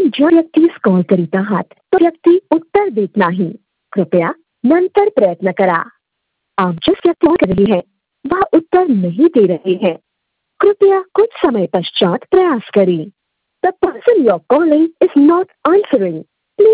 जो व्यक्तीस कॉल करीत आहात तो व्यक्ती उत्तर देत नाही. कृपया नंतर प्रयत्न करा. आप जिस व्यक्ति को कॉल कर रही है वह उत्तर नहीं दे रहे हैं. कृपया कुछ समय पश्चात प्रयास करें. The person you're calling is not answering.